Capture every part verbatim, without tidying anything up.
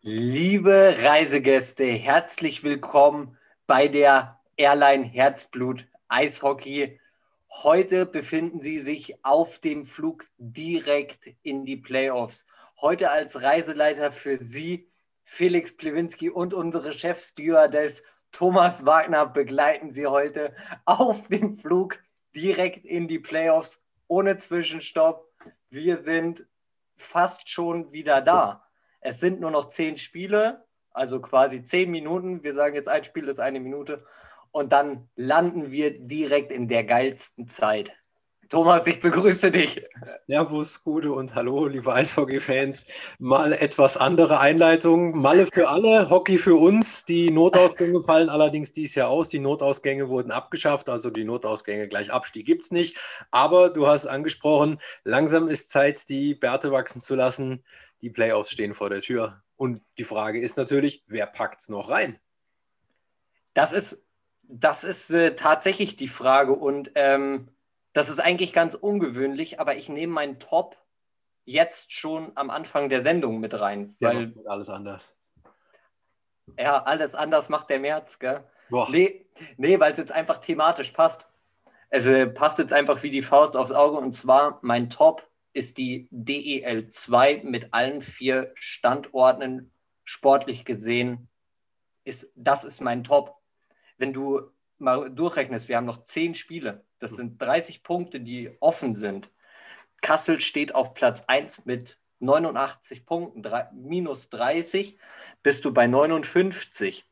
Liebe Reisegäste, herzlich willkommen bei der Airline Herzblut Eishockey. Heute befinden Sie sich auf dem Flug direkt in die Playoffs. Heute als Reiseleiter für Sie, Felix Plewinski und unsere Chefstewardess Thomas Wagner begleiten Sie heute auf dem Flug direkt in die Playoffs ohne Zwischenstopp. Wir sind fast schon wieder da. Es sind nur noch zehn Spiele, also quasi zehn Minuten. Wir sagen jetzt, ein Spiel ist eine Minute. Und dann landen wir direkt in der geilsten Zeit. Thomas, ich begrüße dich. Servus, Gude und hallo, liebe Eishockey-Fans. Mal etwas andere Einleitung. Malle für alle, Hockey für uns. Die Notausgänge fallen allerdings dieses Jahr aus. Die Notausgänge wurden abgeschafft, also die Notausgänge gleich Abstieg gibt es nicht. Aber du hast angesprochen, langsam ist Zeit, die Bärte wachsen zu lassen. Die Playoffs stehen vor der Tür. Und die Frage ist natürlich, wer packt es noch rein? Das ist, das ist äh, tatsächlich die Frage. Und ähm, das ist eigentlich ganz ungewöhnlich, aber ich nehme meinen Top jetzt schon am Anfang der Sendung mit rein. Der Weil macht alles anders. Ja, alles anders macht der März, gell? Boah. Nee, nee, weil es jetzt einfach thematisch passt. Es äh, passt jetzt einfach wie die Faust aufs Auge. Und zwar, mein Top ist die D E L zwei mit allen vier Standorten sportlich gesehen. Ist, das ist mein Top. Wenn du mal durchrechnest, wir haben noch zehn Spiele. Das sind dreißig Punkte, die offen sind. Kassel steht auf Platz eins mit neunundachtzig Punkten, drei, minus dreißig, bist du bei neunundfünfzig.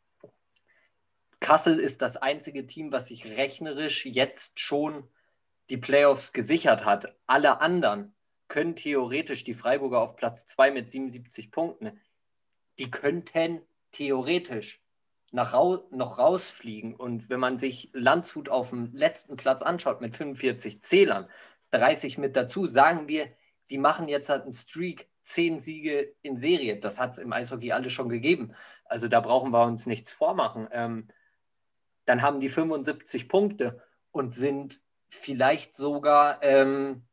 Kassel ist das einzige Team, was sich rechnerisch jetzt schon die Playoffs gesichert hat. Alle anderen können theoretisch, die Freiburger auf Platz zwei mit siebenundsiebzig Punkten, die könnten theoretisch nach, noch rausfliegen. Und wenn man sich Landshut auf dem letzten Platz anschaut mit fünfundvierzig Zählern, dreißig mit dazu, sagen wir, die machen jetzt halt einen Streak, zehn Siege in Serie. Das hat es im Eishockey alles schon gegeben. Also da brauchen wir uns nichts vormachen. Ähm, dann haben die fünfundsiebzig Punkte und sind vielleicht sogar ähm,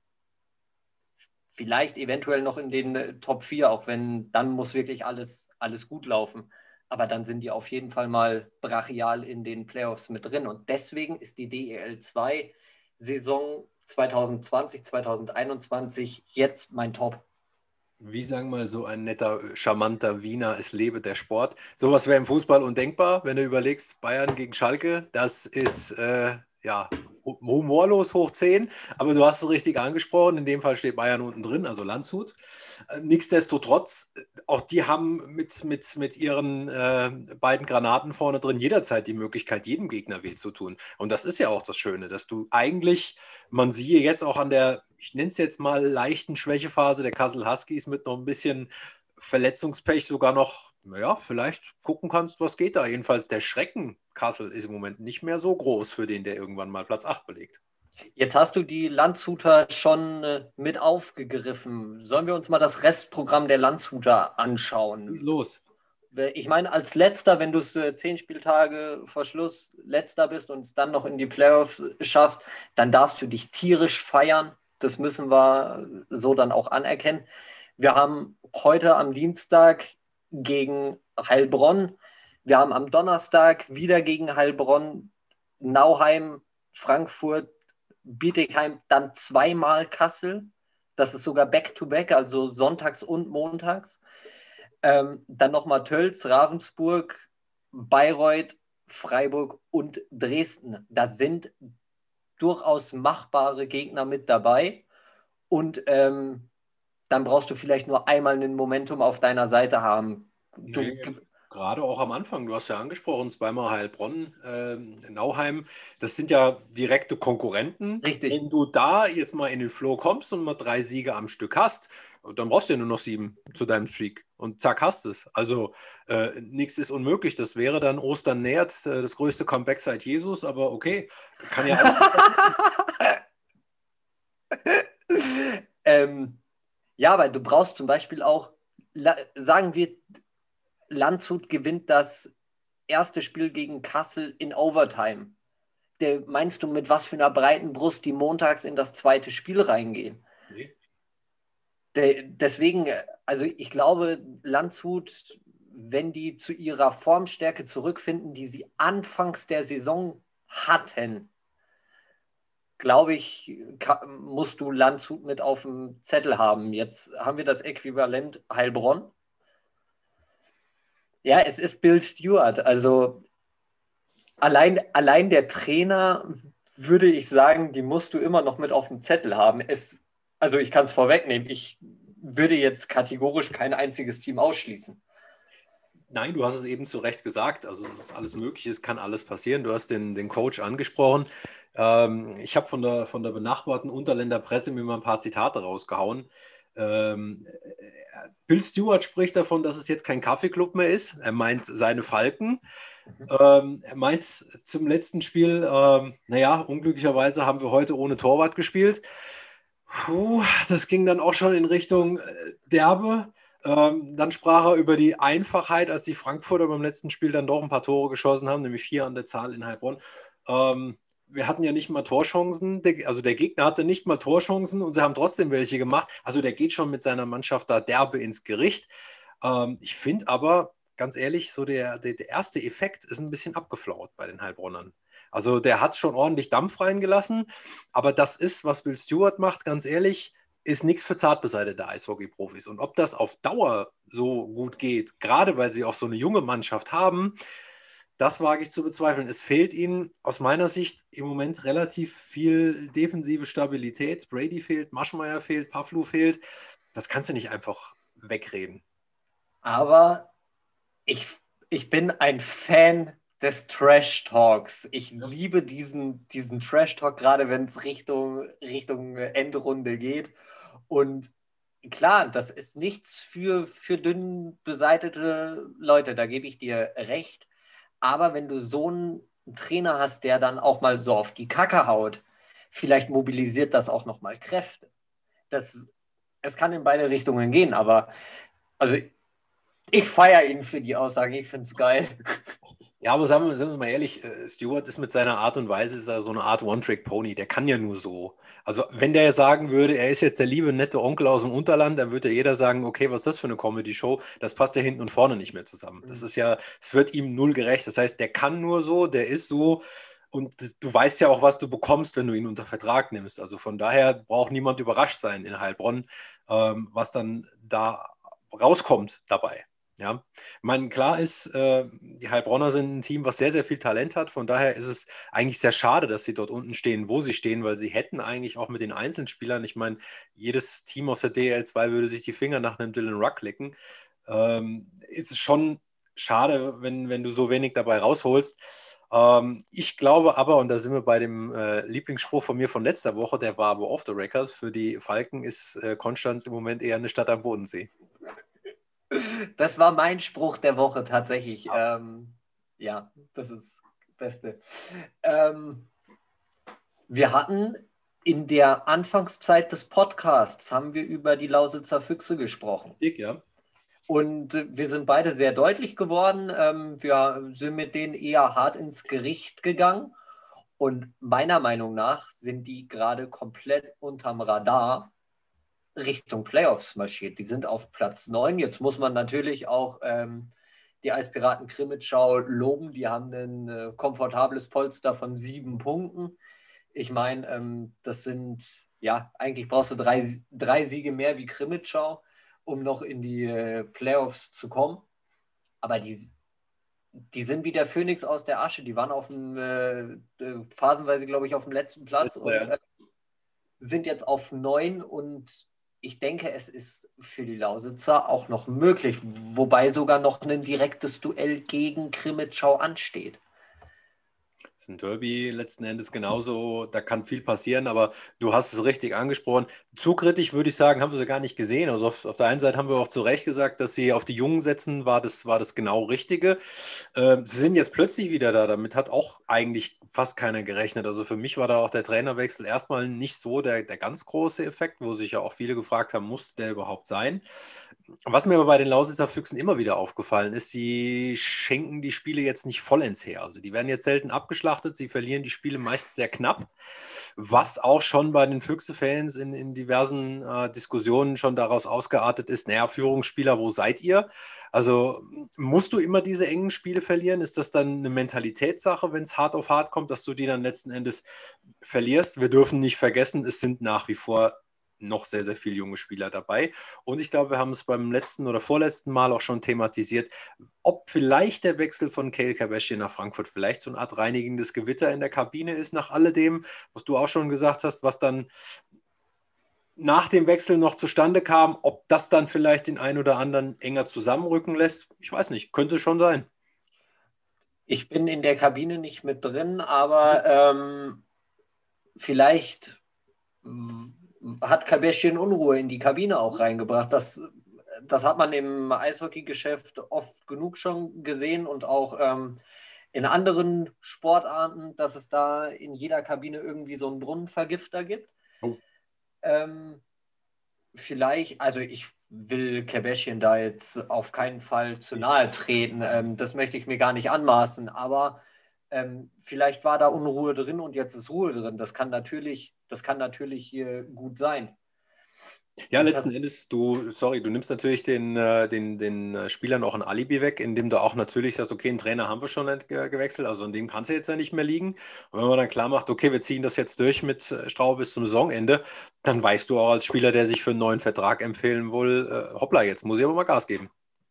vielleicht eventuell noch in den äh, Top vier, auch wenn dann muss wirklich alles, alles gut laufen. Aber dann sind die auf jeden Fall mal brachial in den Playoffs mit drin. Und deswegen ist die D E L zwei Saison zwanzig zwanzig, zwanzig einundzwanzig jetzt mein Top. Wie sagen mal so ein netter, charmanter Wiener, es lebe der Sport. Sowas wäre im Fußball undenkbar, wenn du überlegst, Bayern gegen Schalke, das ist äh, ja humorlos hoch zehn, aber du hast es richtig angesprochen, in dem Fall steht Bayern unten drin, also Landshut. Äh, nichtsdestotrotz, auch die haben mit, mit, mit ihren äh, beiden Granaten vorne drin jederzeit die Möglichkeit, jedem Gegner weh zu tun. Und das ist ja auch das Schöne, dass du eigentlich, man siehe jetzt auch an der, ich nenne es jetzt mal leichten Schwächephase der Kassel Huskies mit noch ein bisschen Verletzungspech sogar noch, naja, vielleicht gucken kannst, was geht da. Jedenfalls der Schrecken Kassel ist im Moment nicht mehr so groß für den, der irgendwann mal Platz acht belegt. Jetzt hast du die Landshuter schon äh, mit aufgegriffen. Sollen wir uns mal das Restprogramm der Landshuter anschauen? Los. Ich meine, als Letzter, wenn du es äh, zehn Spieltage vor Schluss Letzter bist und es dann noch in die Playoffs schaffst, dann darfst du dich tierisch feiern. Das müssen wir so dann auch anerkennen. Wir haben heute am Dienstag gegen Heilbronn, wir haben am Donnerstag wieder gegen Heilbronn, Nauheim, Frankfurt, Bietigheim, dann zweimal Kassel. Das ist sogar Back-to-Back, also sonntags und montags. Ähm, dann nochmal Tölz, Ravensburg, Bayreuth, Freiburg und Dresden. Da sind durchaus machbare Gegner mit dabei. Und ähm, dann brauchst du vielleicht nur einmal ein Momentum auf deiner Seite haben. Du, Nee, gerade auch am Anfang, du hast ja angesprochen, zweimal Heilbronn, äh, Nauheim, das sind ja direkte Konkurrenten. richtig. Wenn du da jetzt mal in den Flow kommst und mal drei Siege am Stück hast, dann brauchst du ja nur noch sieben zu deinem Streak und zack, hast es. Also äh, nichts ist unmöglich. Das wäre dann Ostern nähert, äh, das größte Comeback seit Jesus, aber okay, kann ja alles. ähm, ja, weil du brauchst zum Beispiel auch, sagen wir, Landshut gewinnt das erste Spiel gegen Kassel in Overtime. Der, meinst du, mit was für einer breiten Brust die montags in das zweite Spiel reingehen? Nee. de, deswegen, also ich glaube, Landshut, wenn die zu ihrer Formstärke zurückfinden, die sie anfangs der Saison hatten, glaube ich, kann, musst du Landshut mit auf dem Zettel haben. Jetzt haben wir das Äquivalent Heilbronn. Ja, es ist Bill Stewart. Also allein, allein der Trainer, würde ich sagen, die musst du immer noch mit auf dem Zettel haben. Es, also ich kann es vorwegnehmen, ich würde jetzt kategorisch kein einziges Team ausschließen. Nein, du hast es eben zu Recht gesagt. Also es ist alles möglich, es kann alles passieren. Du hast den, den Coach angesprochen. Ähm, ich habe von der, von der benachbarten Unterländer Presse mir mal ein paar Zitate rausgehauen. Ähm, Bill Stewart spricht davon, dass es jetzt kein Kaffeeclub mehr ist. Er meint seine Falken. Mhm. Ähm, er meint zum letzten Spiel, ähm, naja, unglücklicherweise haben wir heute ohne Torwart gespielt. Puh, das ging dann auch schon in Richtung äh, Derbe. Ähm, dann sprach er über die Einfachheit, als die Frankfurter beim letzten Spiel dann doch ein paar Tore geschossen haben, nämlich vier an der Zahl in Heilbronn. Ähm, wir hatten ja nicht mal Torchancen, der, also der Gegner hatte nicht mal Torchancen und sie haben trotzdem welche gemacht. Also der geht schon mit seiner Mannschaft da derbe ins Gericht. Ähm, ich finde aber, ganz ehrlich, so der, der, der erste Effekt ist ein bisschen abgeflaut bei den Heilbronnern. Also der hat schon ordentlich Dampf reingelassen, aber das ist, was Bill Stewart macht, ganz ehrlich, ist nichts für zartbeseitete Eishockey-Profis. Und ob das auf Dauer so gut geht, gerade weil sie auch so eine junge Mannschaft haben, das wage ich zu bezweifeln. Es fehlt ihnen aus meiner Sicht im Moment relativ viel defensive Stabilität. Brady fehlt, Maschmeyer fehlt, Pavlou fehlt. Das kannst du nicht einfach wegreden. Aber ich, ich bin ein Fan des Trash-Talks. Ich liebe diesen, diesen Trash-Talk, gerade wenn es Richtung, Richtung Endrunde geht. Und klar, das ist nichts für, für dünn beseitete Leute, da gebe ich dir recht. Aber wenn du so einen Trainer hast, der dann auch mal so auf die Kacke haut, vielleicht mobilisiert das auch nochmal Kräfte. Das, es kann in beide Richtungen gehen, aber also ich feiere ihn für die Aussagen, ich finde es geil. Ja, aber sagen wir, sind wir mal ehrlich, Stewart ist mit seiner Art und Weise ist er so eine Art One-Trick-Pony, der kann ja nur so. Also wenn der sagen würde, er ist jetzt der liebe, nette Onkel aus dem Unterland, dann würde jeder sagen, okay, was ist das für eine Comedy-Show? Das passt ja hinten und vorne nicht mehr zusammen. Das ist ja, es wird ihm null gerecht. Das heißt, der kann nur so, der ist so und du weißt ja auch, was du bekommst, wenn du ihn unter Vertrag nimmst. Also von daher braucht niemand überrascht sein in Heilbronn, ähm, was dann da rauskommt dabei. Ja, ich meine, klar ist, äh, die Heilbronner sind ein Team, was sehr, sehr viel Talent hat. Von daher ist es eigentlich sehr schade, dass sie dort unten stehen, wo sie stehen, weil sie hätten eigentlich auch mit den Einzelspielern, ich meine, jedes Team aus der D L zwei würde sich die Finger nach einem Dylan Ruck lecken. Ähm, ist es schon schade, wenn, wenn du so wenig dabei rausholst. Ähm, ich glaube aber, und da sind wir bei dem äh, Lieblingsspruch von mir von letzter Woche, der war aber off the record, für die Falken ist äh, Konstanz im Moment eher eine Stadt am Bodensee. Das war mein Spruch der Woche tatsächlich. Ja, ähm, ja das ist das Beste. Ähm, wir hatten in der Anfangszeit des Podcasts, haben wir über die Lausitzer Füchse gesprochen. Dick, ja. Und wir sind beide sehr deutlich geworden. Ähm, wir sind mit denen eher hart ins Gericht gegangen. Und meiner Meinung nach sind die gerade komplett unterm Radar Richtung Playoffs marschiert. Die sind auf Platz neun. Jetzt muss man natürlich auch ähm, die Eispiraten Krimitschau loben. Die haben ein äh, komfortables Polster von sieben Punkten. Ich meine, ähm, das sind, ja, eigentlich brauchst du drei, drei Siege mehr wie Krimitschau, um noch in die äh, Playoffs zu kommen. Aber die, die sind wie der Phönix aus der Asche. Die waren auf dem, äh, phasenweise, glaube ich, auf dem letzten Platz und äh, sind jetzt auf neun und ich denke, es ist für die Lausitzer auch noch möglich, wobei sogar noch ein direktes Duell gegen Krimitschau ansteht. Das ist ein Derby letzten Endes genauso, da kann viel passieren, aber du hast es richtig angesprochen. Zu kritisch würde ich sagen, haben wir sie gar nicht gesehen. Also auf, auf der einen Seite haben wir auch zu Recht gesagt, dass sie auf die Jungen setzen, war das, war das genau Richtige. Ähm, sie sind jetzt plötzlich wieder da, damit hat auch eigentlich fast keiner gerechnet. Also für mich war da auch der Trainerwechsel erstmal nicht so der, der ganz große Effekt, wo sich ja auch viele gefragt haben, muss der überhaupt sein? Was mir aber bei den Lausitzer Füchsen immer wieder aufgefallen ist, sie schenken die Spiele jetzt nicht vollends her. Also die werden jetzt selten abgeschlagen. ausgeschlachtet. Sie verlieren die Spiele meist sehr knapp, was auch schon bei den Füchse-Fans in, in diversen äh, Diskussionen schon daraus ausgeartet ist, naja, Führungsspieler, wo seid ihr? Also musst du immer diese engen Spiele verlieren? Ist das dann eine Mentalitätssache, wenn es hart auf hart kommt, dass du die dann letzten Endes verlierst? Wir dürfen nicht vergessen, es sind nach wie vor noch sehr, sehr viele junge Spieler dabei. Und ich glaube, wir haben es beim letzten oder vorletzten Mal auch schon thematisiert, ob vielleicht der Wechsel von Cale Kabashian nach Frankfurt vielleicht so eine Art reinigendes Gewitter in der Kabine ist, nach alledem, was du auch schon gesagt hast, was dann nach dem Wechsel noch zustande kam, ob das dann vielleicht den einen oder anderen enger zusammenrücken lässt. Ich weiß nicht, könnte schon sein. Ich bin in der Kabine nicht mit drin, aber ähm, vielleicht hat Kabashian Unruhe in die Kabine auch reingebracht. Das, das hat man im Eishockeygeschäft oft genug schon gesehen und auch ähm, in anderen Sportarten, dass es da in jeder Kabine irgendwie so einen Brunnenvergifter gibt. Oh. Ähm, vielleicht, also ich will Kabashian da jetzt auf keinen Fall zu nahe treten. Ähm, das möchte ich mir gar nicht anmaßen, aber ähm, vielleicht war da Unruhe drin und jetzt ist Ruhe drin. Das kann natürlich, das kann natürlich hier gut sein. Ja, letzten Endes, du, sorry, du nimmst natürlich den, äh, den, den Spielern auch ein Alibi weg, indem du auch natürlich sagst, okay, einen Trainer haben wir schon ge- gewechselt, also an dem kann es ja jetzt ja nicht mehr liegen. Und wenn man dann klar macht, okay, wir ziehen das jetzt durch mit Straube bis zum Saisonende, dann weißt du auch als Spieler, der sich für einen neuen Vertrag empfehlen will, äh, hoppla, jetzt muss ich aber mal Gas geben.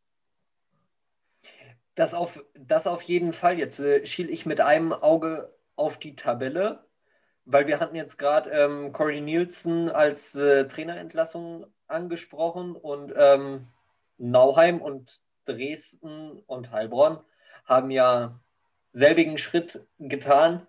Das auf, das auf jeden Fall. Jetzt äh, schiel ich mit einem Auge auf die Tabelle, weil wir hatten jetzt gerade ähm, Corey Nielsen als äh, Trainerentlassung angesprochen und ähm, Nauheim und Dresden und Heilbronn haben ja selbigen Schritt getan.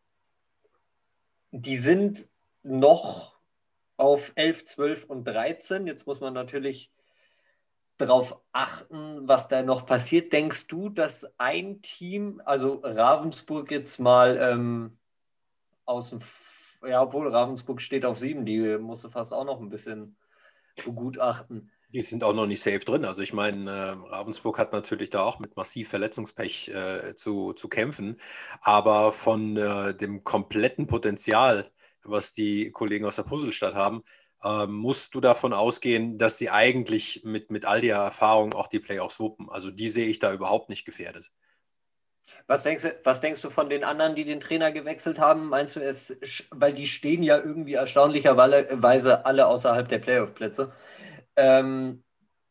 Die sind noch auf elf, zwölf und dreizehn. Jetzt muss man natürlich darauf achten, was da noch passiert. Denkst du, dass ein Team, also Ravensburg jetzt mal ähm, aus dem, ja, obwohl Ravensburg steht auf sieben, die musst du fast auch noch ein bisschen begutachten. Die sind auch noch nicht safe drin. Also ich meine, äh, Ravensburg hat natürlich da auch mit massiv Verletzungspech äh, zu, zu kämpfen. Aber von äh, dem kompletten Potenzial, was die Kollegen aus der Puzzlestadt haben, äh, musst du davon ausgehen, dass sie eigentlich mit, mit all der Erfahrung auch die Playoffs wuppen. Also die sehe ich da überhaupt nicht gefährdet. Was denkst du, was denkst du von den anderen, die den Trainer gewechselt haben? Meinst du es, weil die stehen ja irgendwie erstaunlicherweise alle außerhalb der Playoff-Plätze. Ähm,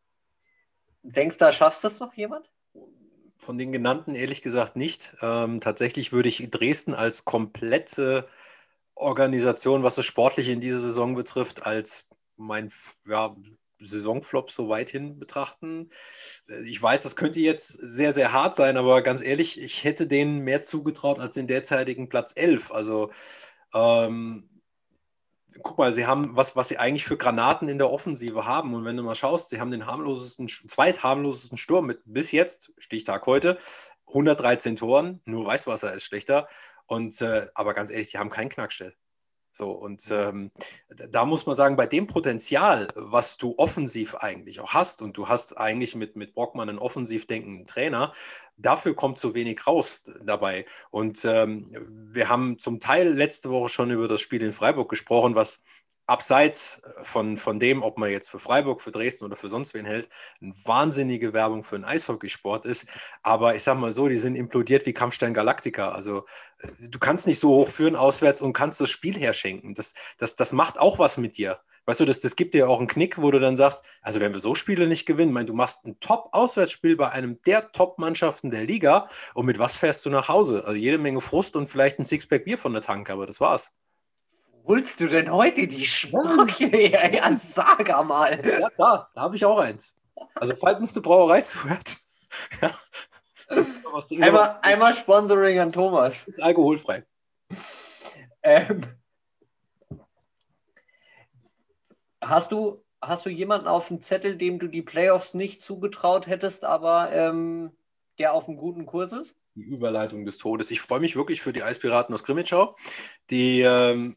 denkst du, da schaffst das noch jemand? Von den genannten ehrlich gesagt nicht. Ähm, tatsächlich würde ich Dresden als komplette Organisation, was das Sportliche in dieser Saison betrifft, als mein ja, Saisonflop so weit hin betrachten. Ich weiß, das könnte jetzt sehr, sehr hart sein, aber ganz ehrlich, ich hätte denen mehr zugetraut als den derzeitigen Platz elf. Also ähm, guck mal, sie haben, was, was sie eigentlich für Granaten in der Offensive haben. Und wenn du mal schaust, sie haben den harmlosesten, zweitharmlosesten Sturm mit bis jetzt, Stichtag heute, hundertdreizehn Toren, nur Weißwasser ist schlechter. Und, äh, aber ganz ehrlich, die haben keinen Knackstell. So, und ähm, da muss man sagen, bei dem Potenzial, was du offensiv eigentlich auch hast, und du hast eigentlich mit, mit Brockmann einen offensiv denkenden Trainer, dafür kommt zu wenig raus dabei. Und ähm, wir haben zum Teil letzte Woche schon über das Spiel in Freiburg gesprochen, was abseits von, von dem, ob man jetzt für Freiburg, für Dresden oder für sonst wen hält, eine wahnsinnige Werbung für einen Eishockeysport ist. Aber ich sag mal so, die sind implodiert wie Kampfstein Galactica. Also du kannst nicht so hoch führen auswärts und kannst das Spiel herschenken. Das, das, das macht auch was mit dir. Weißt du, das, das gibt dir auch einen Knick, wo du dann sagst, also wenn wir so Spiele nicht gewinnen, mein, du machst ein Top-Auswärtsspiel bei einem der Top-Mannschaften der Liga und mit was fährst du nach Hause? Also jede Menge Frust und vielleicht ein Sixpack Bier von der Tanke, aber das war's. Holst du denn heute die Sprüche her? Ja, sag mal. Ja, da, da habe ich auch eins. Also falls uns die Brauerei zuhört. Ja. Einmal, einmal Sponsoring an Thomas. Ist alkoholfrei. Ähm, hast, du, hast du jemanden auf dem Zettel, dem du die Playoffs nicht zugetraut hättest, aber ähm, der auf einem guten Kurs ist? Die Überleitung des Todes. Ich freue mich wirklich für die Eispiraten aus Grimmitschau. Die ähm,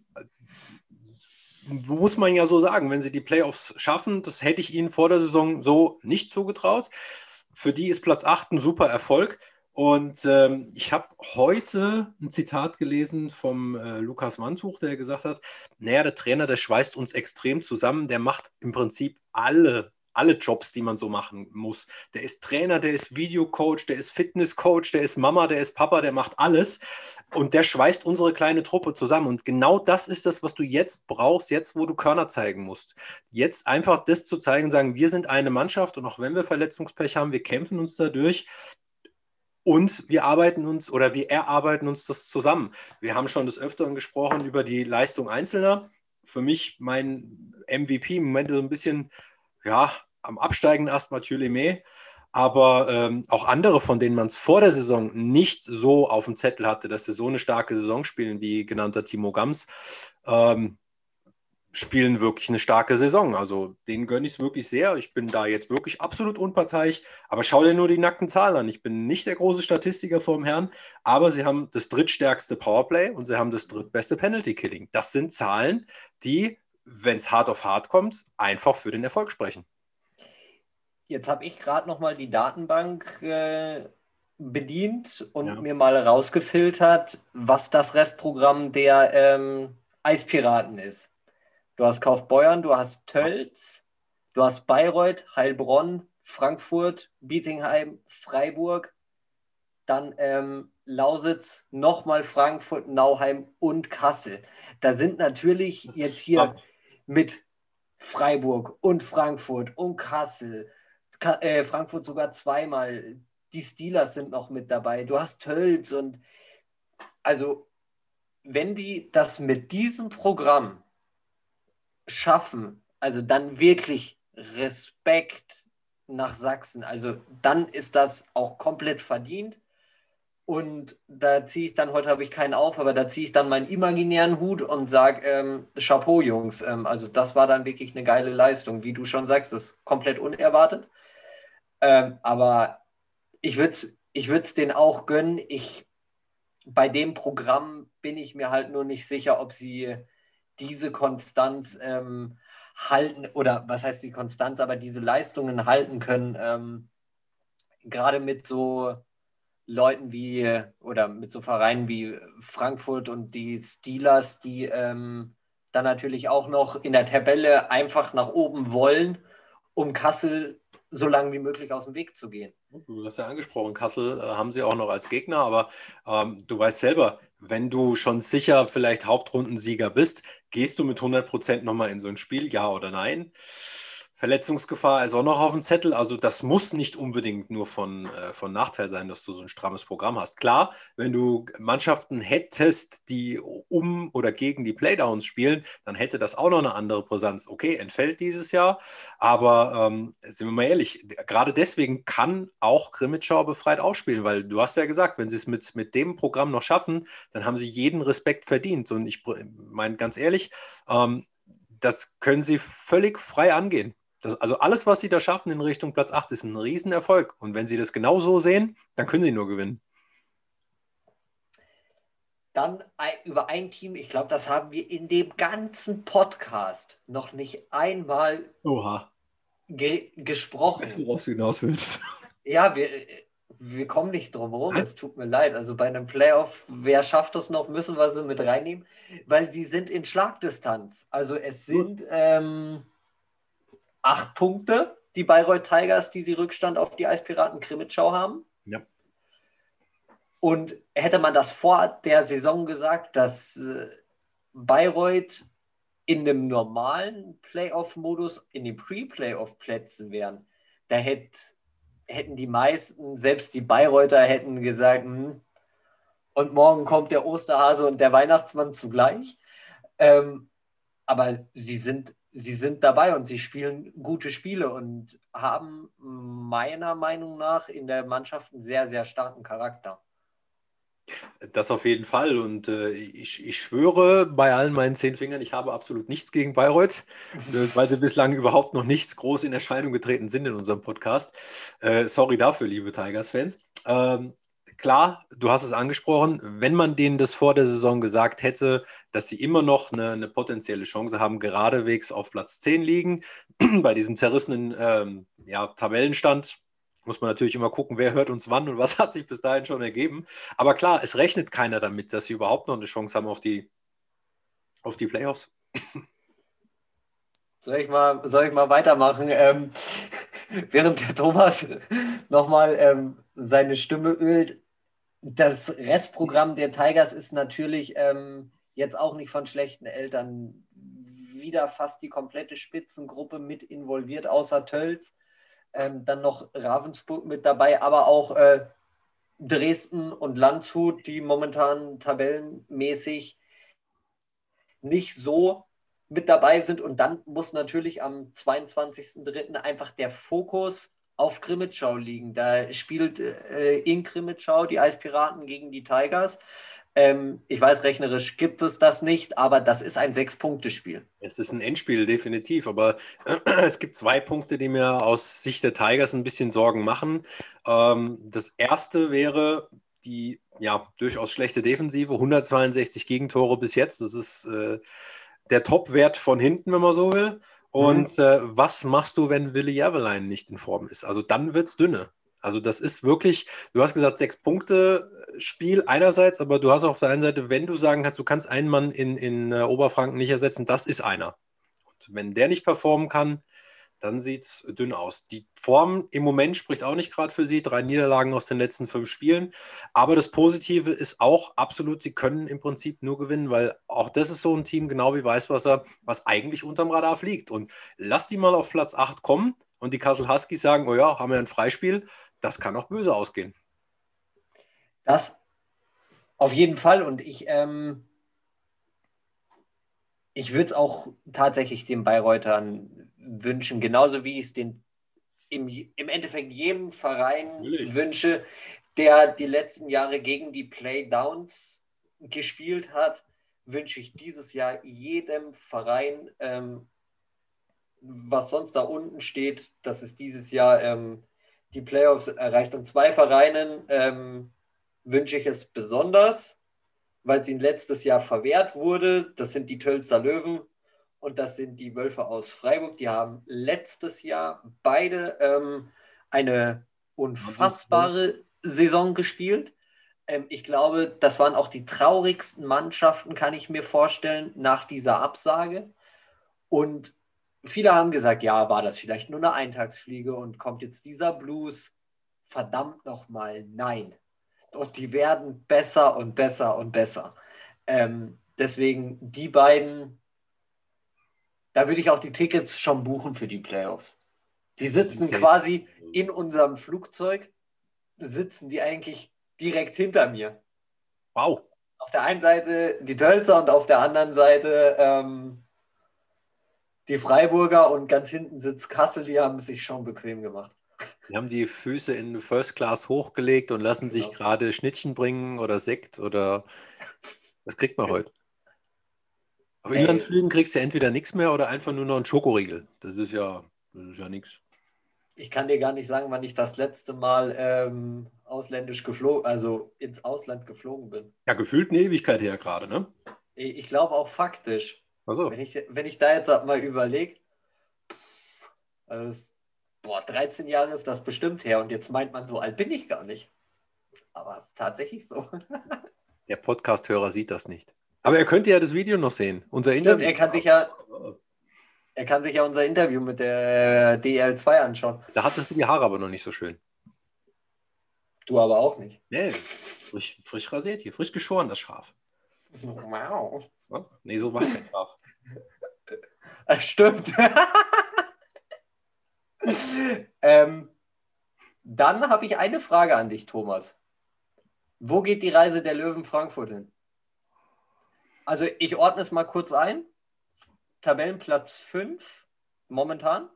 muss man ja so sagen, wenn sie die Playoffs schaffen, das hätte ich ihnen vor der Saison so nicht zugetraut. Für die ist Platz acht ein super Erfolg. Und ähm, ich habe heute ein Zitat gelesen vom äh, Lukas Wandtuch, der gesagt hat, naja, der Trainer, der schweißt uns extrem zusammen, der macht im Prinzip alle, alle Jobs, die man so machen muss. Der ist Trainer, der ist Videocoach, der ist Fitnesscoach, der ist Mama, der ist Papa, der macht alles. Und der schweißt unsere kleine Truppe zusammen. Und genau das ist das, was du jetzt brauchst, jetzt, wo du Körner zeigen musst. Jetzt einfach das zu zeigen und sagen, wir sind eine Mannschaft und auch wenn wir Verletzungspech haben, wir kämpfen uns dadurch. Und wir arbeiten uns oder wir erarbeiten uns das zusammen. Wir haben schon des Öfteren gesprochen über die Leistung Einzelner. Für mich mein M V P im Moment so ein bisschen, ja, am Absteigen erstmal Thulemé. Aber ähm, auch andere, von denen man es vor der Saison nicht so auf dem Zettel hatte, dass sie so eine starke Saison spielen, wie genannter Timo Gams, ähm, spielen wirklich eine starke Saison. Also denen gönne ich es wirklich sehr. Ich bin da jetzt wirklich absolut unparteiisch. Aber schau dir nur die nackten Zahlen an. Ich bin nicht der große Statistiker vorm Herrn, aber sie haben das drittstärkste Powerplay und sie haben das drittbeste Penalty-Killing. Das sind Zahlen, die, wenn es hart auf hart kommt, einfach für den Erfolg sprechen. Jetzt habe ich gerade noch mal die Datenbank äh, bedient und Ja. mir mal rausgefiltert, was das Restprogramm der ähm, Eispiraten ist. Du hast Kaufbeuern, du hast Tölz, du hast Bayreuth, Heilbronn, Frankfurt, Bietigheim, Freiburg, dann ähm, Lausitz, nochmal Frankfurt, Nauheim und Kassel. Da sind natürlich Das jetzt hier ab. mit Freiburg und Frankfurt und Kassel, Ka äh, Frankfurt sogar zweimal, die Steelers sind noch mit dabei, du hast Tölz und also wenn die das mit diesem Programm schaffen, also dann wirklich Respekt nach Sachsen. Also dann ist das auch komplett verdient. Und da ziehe ich dann, heute habe ich keinen auf, aber da ziehe ich dann meinen imaginären Hut und sage, ähm, Chapeau, Jungs. Ähm, also das war dann wirklich eine geile Leistung. Wie du schon sagst, das ist komplett unerwartet. Ähm, aber ich würde es ich würd's denen auch gönnen. Ich, bei dem Programm bin ich mir halt nur nicht sicher, ob sie diese Konstanz ähm, halten, oder was heißt die Konstanz, aber diese Leistungen halten können, ähm, gerade mit so Leuten wie, oder mit so Vereinen wie Frankfurt und die Steelers, die ähm, dann natürlich auch noch in der Tabelle einfach nach oben wollen, um Kassel so lange wie möglich aus dem Weg zu gehen. Du hast ja angesprochen, Kassel äh, haben sie auch noch als Gegner, aber ähm, du weißt selber, wenn du schon sicher vielleicht Hauptrundensieger bist, gehst du mit hundert Prozent nochmal in so ein Spiel, ja oder nein? Verletzungsgefahr ist auch noch auf dem Zettel, also das muss nicht unbedingt nur von, äh, von Nachteil sein, dass du so ein strammes Programm hast. Klar, wenn du Mannschaften hättest, die um oder gegen die Playdowns spielen, dann hätte das auch noch eine andere Brisanz. Okay, entfällt dieses Jahr, aber ähm, sind wir mal ehrlich, gerade deswegen kann auch Krimitschau befreit ausspielen, weil du hast ja gesagt, wenn sie es mit, mit dem Programm noch schaffen, dann haben sie jeden Respekt verdient. Und ich meine ganz ehrlich, ähm, das können sie völlig frei angehen. Das, also alles, was sie da schaffen in Richtung Platz acht, ist ein Riesenerfolg. Und wenn sie das genau so sehen, dann können sie nur gewinnen. Dann über ein Team, ich glaube, das haben wir in dem ganzen Podcast noch nicht einmal Oha. ge Ich gesprochen. weiß, worauf du hinaus willst. Ja, wir, wir kommen nicht drum herum, es tut mir leid. Also bei einem Playoff, wer schafft es noch, müssen wir sie mit reinnehmen, weil sie sind in Schlagdistanz. Also es sind ähm, acht Punkte, die Bayreuth Tigers, die sie Rückstand auf die Eispiraten Krimitschau haben. Ja. Und hätte man das vor der Saison gesagt, dass äh, Bayreuth in einem normalen Playoff-Modus in den Pre-Playoff-Plätzen wären, da hätte, hätten die meisten, selbst die Bayreuther, hätten gesagt, hm, und morgen kommt der Osterhase und der Weihnachtsmann zugleich. Ähm, aber sie sind, sie sind dabei und sie spielen gute Spiele und haben meiner Meinung nach in der Mannschaft einen sehr, sehr starken Charakter. Das auf jeden Fall. Und äh, ich, ich schwöre bei allen meinen zehn Fingern, ich habe absolut nichts gegen Bayreuth, äh, weil sie bislang überhaupt noch nichts groß in Erscheinung getreten sind in unserem Podcast. Äh, sorry dafür, liebe Tigers-Fans. Ähm, klar, du hast es angesprochen, wenn man denen das vor der Saison gesagt hätte, dass sie immer noch eine, eine potenzielle Chance haben, geradewegs auf Platz zehn liegen, bei diesem zerrissenen ähm, ja, Tabellenstand, Muss man natürlich immer gucken, wer hört uns wann und was hat sich bis dahin schon ergeben. Aber klar, es rechnet keiner damit, dass sie überhaupt noch eine Chance haben auf die, auf die Playoffs. Soll ich mal, soll ich mal weitermachen? Ähm, während der Thomas nochmal ähm, seine Stimme ölt. Das Restprogramm der Tigers ist natürlich ähm, jetzt auch nicht von schlechten Eltern. Wieder fast die komplette Spitzengruppe mit involviert, außer Tölz. Ähm, dann noch Ravensburg mit dabei, aber auch äh, Dresden und Landshut, die momentan tabellenmäßig nicht so mit dabei sind. Und dann muss natürlich am zweiundzwanzigsten dritten einfach der Fokus auf Krimitschau liegen. Da spielt äh, in Krimitschau die Eispiraten gegen die Tigers. Ähm, ich weiß, rechnerisch gibt es das nicht, aber das ist ein Sechs-Punkte-Spiel. Es ist ein Endspiel, definitiv. Aber äh, es gibt zwei Punkte, die mir aus Sicht der Tigers ein bisschen Sorgen machen. Ähm, das erste wäre die ja, durchaus schlechte Defensive, hundertzweiundsechzig Gegentore bis jetzt. Das ist äh, der Top-Wert von hinten, wenn man so will. Und mhm. äh, was machst du, wenn Willi Järvelein nicht in Form ist? Also dann wird es dünne. Also das ist wirklich, du hast gesagt, sechs Punkte Spiel einerseits, aber du hast auf der einen Seite, wenn du sagen kannst, du kannst einen Mann in, in uh, Oberfranken nicht ersetzen, das ist einer. Und wenn der nicht performen kann, dann sieht es dünn aus. Die Form im Moment spricht auch nicht gerade für sie. Drei Niederlagen aus den letzten fünf Spielen. Aber das Positive ist auch absolut, sie können im Prinzip nur gewinnen, weil auch das ist so ein Team, genau wie Weißwasser, was eigentlich unterm Radar fliegt. Und lass die mal auf Platz acht kommen und die Kassel Huskies sagen, oh ja, haben wir ein Freispiel, das kann auch böse ausgehen. Das auf jeden Fall. Und ich, ähm, ich würde es auch tatsächlich den Bayreutern wünschen, genauso wie ich es den im, im Endeffekt jedem Verein Natürlich. wünsche, der die letzten Jahre gegen die Playdowns gespielt hat, wünsche ich dieses Jahr jedem Verein, ähm, was sonst da unten steht, dass es dieses Jahr ähm, die Playoffs erreicht. Und zwei Vereinen ähm, wünsche ich es besonders, weil es ihnen letztes Jahr verwehrt wurde. Das sind die Tölzer Löwen und das sind die Wölfe aus Freiburg. Die haben letztes Jahr beide ähm, eine unfassbare Saison gespielt. Ähm, ich glaube, das waren auch die traurigsten Mannschaften, kann ich mir vorstellen, nach dieser Absage. Und viele haben gesagt, ja, war das vielleicht nur eine Eintagsfliege und kommt jetzt dieser Blues? Verdammt nochmal, nein. Und die werden besser und besser und besser. Ähm, deswegen die beiden, da würde ich auch die Tickets schon buchen für die Playoffs. Die sitzen quasi in unserem Flugzeug, sitzen die eigentlich direkt hinter mir. Wow. Auf der einen Seite die Tölzer und auf der anderen Seite ähm, die Freiburger und ganz hinten sitzt Kassel, die haben es sich schon bequem gemacht. Die haben die Füße in First Class hochgelegt und lassen genau. sich gerade Schnittchen bringen oder Sekt oder was kriegt man heute? Auf Ey. Inlandsflügen kriegst du entweder nichts mehr oder einfach nur noch einen Schokoriegel. Das ist ja, das ist ja nichts. Ich kann dir gar nicht sagen, wann ich das letzte Mal ähm, ausländisch geflogen, also ins Ausland geflogen bin. Ja, gefühlt eine Ewigkeit her gerade, ne? Ich, ich glaube auch faktisch. Ach so. Wenn ich, wenn ich da jetzt mal überlege, also boah, dreizehn Jahre ist das bestimmt her und jetzt meint man, so alt bin ich gar nicht. Aber es ist tatsächlich so. Der Podcast-Hörer sieht das nicht. Aber er könnte ja das Video noch sehen. Unser Stimmt, Interview. er kann sich ja er kann sich ja unser Interview mit der D L zwei anschauen. Da hattest du die Haare aber noch nicht so schön. Du aber auch nicht. Nee, frisch, frisch rasiert hier, frisch geschoren, das Schaf. Wow. Was? Nee, so macht kein Schaf. Stimmt. ähm, dann habe ich eine Frage an dich, Thomas. Wo geht die Reise der Löwen Frankfurt hin? Also ich ordne es mal kurz ein. Tabellenplatz fünf momentan.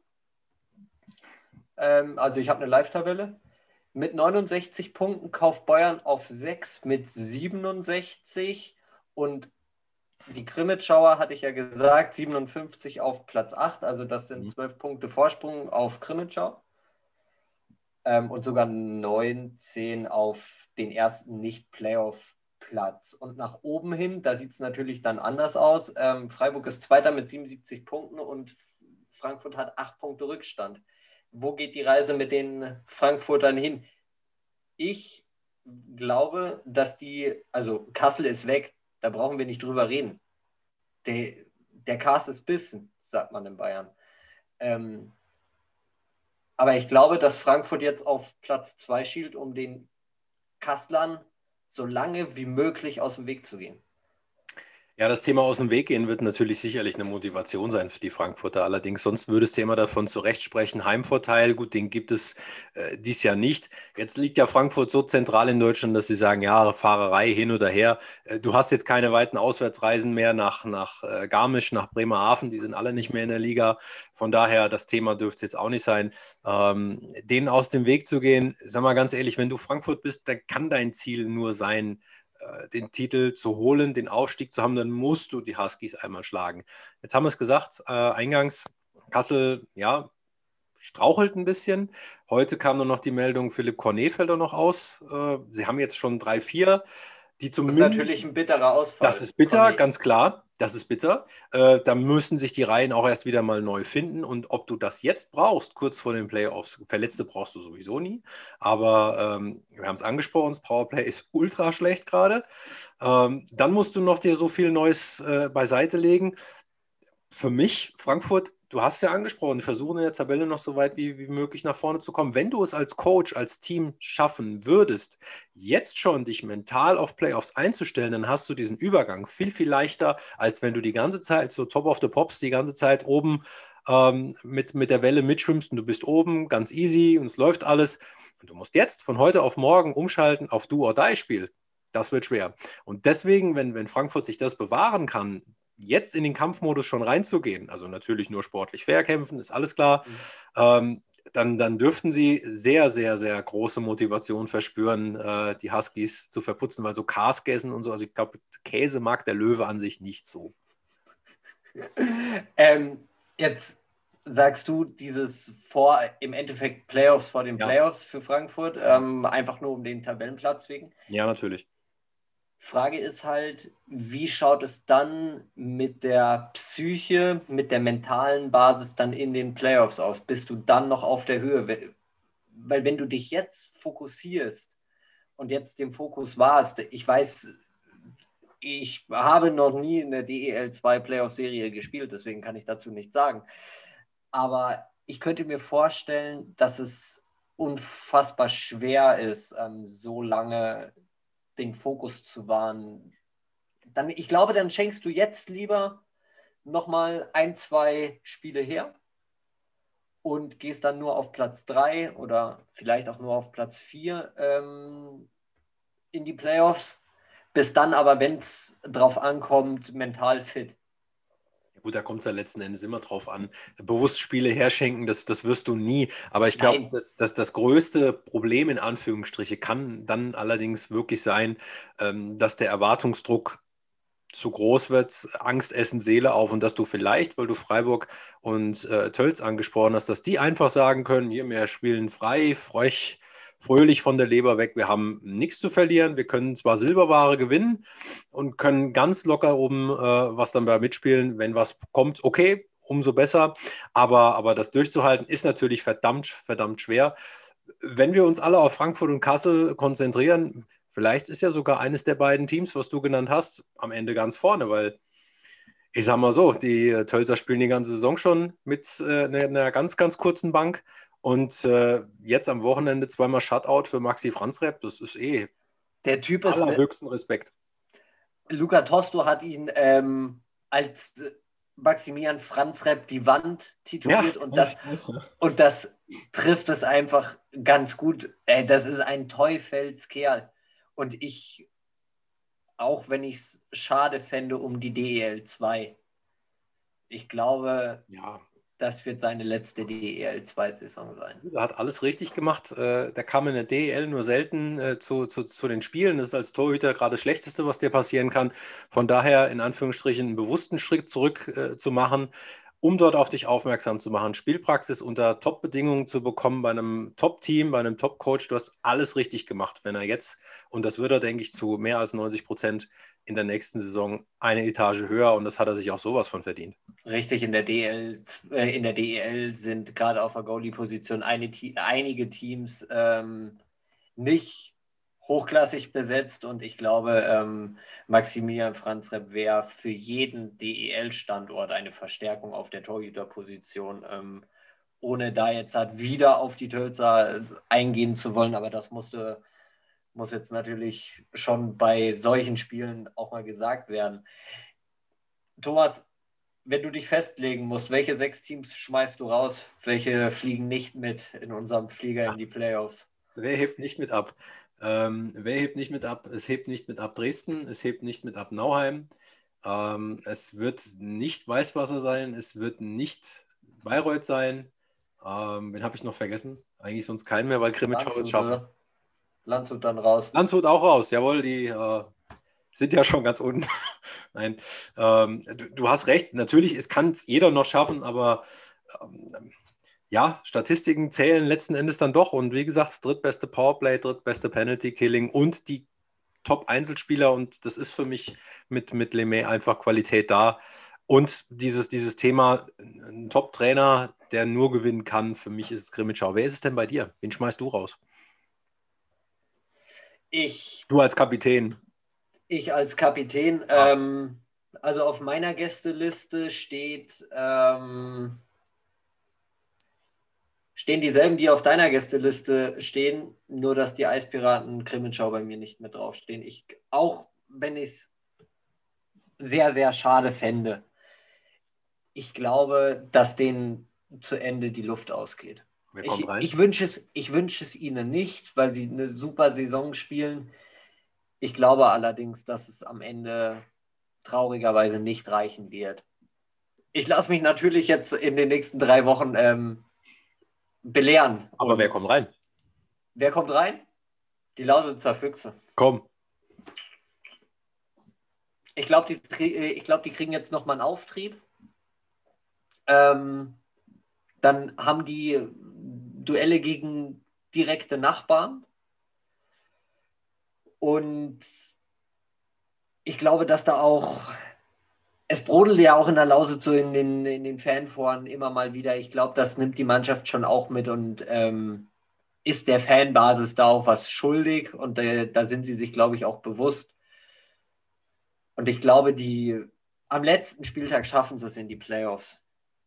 Ähm, also ich habe eine Live-Tabelle. Mit neunundsechzig Punkten kauft Bayern auf sechs mit siebenundsechzig und die Krimitschauer, hatte ich ja gesagt, siebenundfünfzig auf Platz acht, also das sind zwölf mhm. Punkte Vorsprung auf Krimitschau ähm, und sogar neunzehn auf den ersten Nicht-Playoff-Platz. Und nach oben hin, da sieht es natürlich dann anders aus. Ähm, Freiburg ist Zweiter mit siebenundsiebzig Punkten und Frankfurt hat acht Punkte Rückstand. wo geht die Reise mit den Frankfurtern hin? Ich glaube, dass die, also Kassel ist weg, da brauchen wir nicht drüber reden. Der, der Cast ist bissen, sagt man in Bayern. Ähm, aber ich glaube, dass Frankfurt jetzt auf Platz zwei schielt, um den Kasslern so lange wie möglich aus dem Weg zu gehen. Ja, das Thema aus dem Weg gehen wird natürlich sicherlich eine Motivation sein für die Frankfurter. Allerdings, sonst würdest du immer davon zurechtsprechen, Heimvorteil, gut, den gibt es äh, dies Jahr nicht. Jetzt liegt ja Frankfurt so zentral in Deutschland, dass sie sagen, ja, Fahrerei hin oder her. Äh, du hast jetzt keine weiten Auswärtsreisen mehr nach, nach äh, Garmisch, nach Bremerhaven, die sind alle nicht mehr in der Liga. Von daher, das Thema dürfte es jetzt auch nicht sein. Ähm, denen aus dem Weg zu gehen, sag mal ganz ehrlich, wenn du Frankfurt bist, dann kann dein Ziel nur sein, den Titel zu holen, den Aufstieg zu haben, dann musst du die Huskies einmal schlagen. Jetzt haben wir es gesagt, äh, eingangs, Kassel, ja, strauchelt ein bisschen. Heute kam nur noch die Meldung, Philipp Cornet fällt auch noch aus. Äh, sie haben jetzt schon drei, vier, die zumindest... Das ist natürlich ein bitterer Ausfall. Das ist bitter, Cornet. Ganz klar. Das ist bitter. Äh, da müssen sich die Reihen auch erst wieder mal neu finden. Und ob du das jetzt brauchst, kurz vor den Playoffs, Verletzte brauchst du sowieso nie. Aber ähm, wir haben es angesprochen, das Powerplay ist ultra schlecht gerade. Ähm, dann musst du noch dir so viel Neues äh, beiseite legen. Für mich, Frankfurt, du hast ja angesprochen, die versuchen in der Tabelle noch so weit wie, wie möglich nach vorne zu kommen. Wenn du es als Coach, als Team schaffen würdest, jetzt schon dich mental auf Playoffs einzustellen, dann hast du diesen Übergang viel, viel leichter, als wenn du die ganze Zeit so Top of the Pops, die ganze Zeit oben ähm, mit, mit der Welle mitschwimmst und du bist oben, ganz easy und es läuft alles. Und du musst jetzt von heute auf morgen umschalten auf Do-or-Die-Spiel. Das wird schwer. Und deswegen, wenn, wenn Frankfurt sich das bewahren kann, jetzt in den Kampfmodus schon reinzugehen, also natürlich nur sportlich fair kämpfen, ist alles klar, mhm. ähm, dann, dann dürften sie sehr, sehr, sehr große Motivation verspüren, äh, die Huskies zu verputzen, weil so Kaskäsen und so, also ich glaube, Käse mag der Löwe an sich nicht so. ähm, jetzt sagst du, dieses vor, im Endeffekt Playoffs vor den ja. Playoffs für Frankfurt, ähm, einfach nur um den Tabellenplatz wegen? Ja, natürlich. Frage ist halt, wie schaut es dann mit der Psyche, mit der mentalen Basis dann in den Playoffs aus? Bist du dann noch auf der Höhe? Weil wenn du dich jetzt fokussierst und jetzt den Fokus warst, ich weiß, ich habe noch nie in der D E L zwei Playoff-Serie gespielt, deswegen kann ich dazu nichts sagen. Aber ich könnte mir vorstellen, dass es unfassbar schwer ist, ähm, so lange den Fokus zu wahren. Dann, ich glaube, dann schenkst du jetzt lieber nochmal ein, zwei Spiele her und gehst dann nur auf Platz drei oder vielleicht auch nur auf Platz vier ähm, in die Playoffs. Bis dann aber, wenn es drauf ankommt, mental fit. Gut, da kommt es ja letzten Endes immer drauf an. Bewusst Spiele herschenken, das, das wirst du nie. Aber ich glaube, dass, dass das größte Problem in Anführungsstriche kann dann allerdings wirklich sein, ähm, dass der Erwartungsdruck zu groß wird, Angst essen Seele auf und dass du vielleicht, weil du Freiburg und äh, Tölz angesprochen hast, dass die einfach sagen können, hier, wir spielen frei, frech, fröhlich von der Leber weg, wir haben nichts zu verlieren, wir können zwar Silberware gewinnen und können ganz locker oben äh, was dann bei mitspielen, wenn was kommt, okay, umso besser, aber, aber das durchzuhalten ist natürlich verdammt, verdammt schwer. Wenn wir uns alle auf Frankfurt und Kassel konzentrieren, vielleicht ist ja sogar eines der beiden Teams, was du genannt hast, am Ende ganz vorne, weil ich sag mal so, die Tölzer spielen die ganze Saison schon mit äh, einer ganz, ganz kurzen Bank und äh, jetzt am Wochenende zweimal Shutout für Maxi Franzreb, das ist eh der Typ ist allerhöchsten Respekt. Luca Tosto hat ihn ähm, als Maximilian Franzreb die Wand tituliert ja, und, das, und das trifft es einfach ganz gut. Ey, das ist ein Teufelskerl. Und ich, auch wenn ich es schade fände um die D E L zwei, ich glaube, ja. das wird seine letzte D E L zwei Saison sein. Er hat alles richtig gemacht. Der kam in der D E L nur selten zu, zu, zu den Spielen. Das ist als Torhüter gerade das Schlechteste, was dir passieren kann. Von daher in Anführungsstrichen einen bewussten Schritt zurück zu machen, um dort auf dich aufmerksam zu machen, Spielpraxis unter Top-Bedingungen zu bekommen bei einem Top-Team, bei einem Top-Coach. Du hast alles richtig gemacht, wenn er jetzt, und das wird er, denke ich, zu mehr als neunzig Prozent in der nächsten Saison eine Etage höher und das hat er sich auch sowas von verdient. Richtig, in der D L, äh, in der D E L sind gerade auf der Goalie-Position eine, einige Teams ähm, nicht hochklassig besetzt und ich glaube, ähm, Maximilian Franzreb wäre für jeden D E L-Standort eine Verstärkung auf der Torhüterposition, ähm, ohne da jetzt halt wieder auf die Tölzer eingehen zu wollen, aber das musste, muss jetzt natürlich schon bei solchen Spielen auch mal gesagt werden. Thomas, wenn du dich festlegen musst, welche sechs Teams schmeißt du raus? Welche fliegen nicht mit in unserem Flieger Ja. in die Playoffs? Wer hebt nicht mit ab? Ähm, wer hebt nicht mit ab? Es hebt nicht mit ab Dresden, es hebt nicht mit ab Nauheim. Ähm, es wird nicht Weißwasser sein, es wird nicht Bayreuth sein. Ähm, wen habe ich noch vergessen? Eigentlich sonst keinen mehr, weil Krimitschau es schaffen. Landshut dann raus. Landshut auch raus, jawohl, die äh, sind ja schon ganz unten. Nein, ähm, du, du hast recht, natürlich, es kann es jeder noch schaffen, aber ähm, ja, Statistiken zählen letzten Endes dann doch. Und wie gesagt, drittbeste Powerplay, drittbeste Penalty-Killing und die Top-Einzelspieler. Und das ist für mich mit, mit Lemay einfach Qualität da. Und dieses, dieses Thema, ein Top-Trainer, der nur gewinnen kann, für mich ist es Krimitschau. Wer ist es denn bei dir? Wen schmeißt du raus? Ich. Du als Kapitän. Ich als Kapitän. Ah. Ähm, also auf meiner Gästeliste steht... Ähm, stehen dieselben, die auf deiner Gästeliste stehen, nur dass die Eispiraten Krimitschau bei mir nicht mit draufstehen. Ich, auch wenn ich es sehr, sehr schade fände, ich glaube, dass denen zu Ende die Luft ausgeht. Wer kommt ich rein? ich wünsche es, ich wünsche es ihnen nicht, weil sie eine super Saison spielen. Ich glaube allerdings, dass es am Ende traurigerweise nicht reichen wird. Ich lasse mich natürlich jetzt in den nächsten drei Wochen ähm, belehren. Aber wer kommt rein? Wer kommt rein? Die Lausitzer Füchse. Komm. Ich glaube, die, ich glaub, die kriegen jetzt nochmal einen Auftrieb. Ähm, dann haben die Duelle gegen direkte Nachbarn. Und ich glaube, dass da auch, es brodelt ja auch in der Lausitz so in den, in den Fanforen immer mal wieder. Ich glaube, das nimmt die Mannschaft schon auch mit und ähm, ist der Fanbasis da auch was schuldig. Und äh, da sind sie sich, glaube ich, auch bewusst. Und ich glaube, die am letzten Spieltag schaffen sie es in die Playoffs.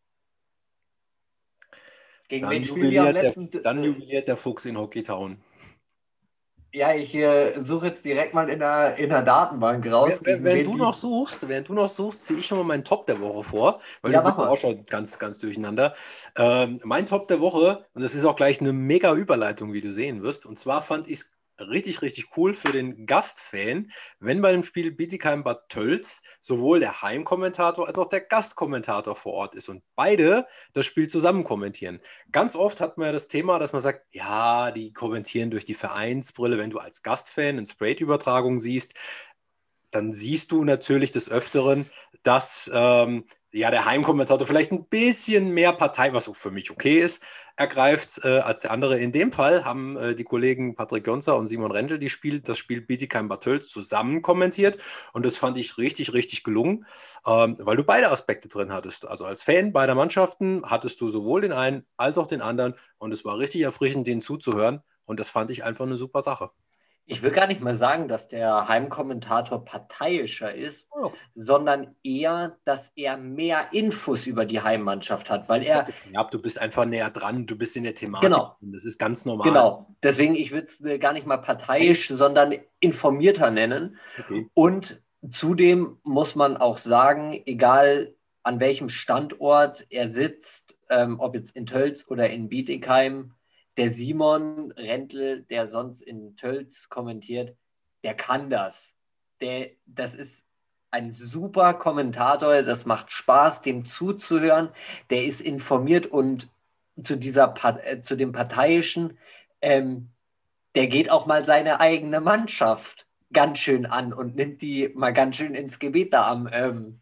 Gegen Dann wen spielen die am letzten? Der, dann jubiliert der Fuchs in Hockeytown. Ja, ich äh, suche jetzt direkt mal in der, in der Datenbank raus. Während, während du noch suchst, während du noch suchst, ziehe ich schon mal meinen Top der Woche vor, weil ja, du bist auch schon ganz, ganz durcheinander. Ähm, mein Top der Woche, und das ist auch gleich eine mega Überleitung, wie du sehen wirst, und zwar fand ich es richtig, richtig cool für den Gastfan, wenn bei dem Spiel Bietigheim-Bad Tölz sowohl der Heimkommentator als auch der Gastkommentator vor Ort ist und beide das Spiel zusammen kommentieren. Ganz oft hat man ja das Thema, dass man sagt, ja, die kommentieren durch die Vereinsbrille. Wenn du als Gastfan eine Straight-Übertragung siehst, dann siehst du natürlich des Öfteren, dass ähm, ja, der Heimkommentator vielleicht ein bisschen mehr Partei, was auch für mich okay ist, ergreift äh, als der andere. In dem Fall haben äh, die Kollegen Patrick Gonzer und Simon Rendel die Spiel, das Spiel Bietigheim-Bad Tölz zusammen kommentiert und das fand ich richtig, richtig gelungen, ähm, weil du beide Aspekte drin hattest. Also als Fan beider Mannschaften hattest du sowohl den einen als auch den anderen und es war richtig erfrischend, denen zuzuhören und das fand ich einfach eine super Sache. Ich will gar nicht mal sagen, dass der Heimkommentator parteiischer ist, Oh. sondern eher, dass er mehr Infos über die Heimmannschaft hat, weil er... Ja, du bist einfach näher dran, du bist in der Thematik. Genau. Das ist ganz normal. Genau. Deswegen, ich würde es gar nicht mal parteiisch, sondern informierter nennen. Okay. Und zudem muss man auch sagen, egal an welchem Standort er sitzt, ähm, ob jetzt in Tölz oder in Bietigheim, der Simon Rendl, der sonst in Tölz kommentiert, der kann das. Der, das ist ein super Kommentator, das macht Spaß, dem zuzuhören. Der ist informiert und zu, dieser, äh, zu dem Parteiischen, ähm, der geht auch mal seine eigene Mannschaft ganz schön an und nimmt die mal ganz schön ins Gebet da am, ähm,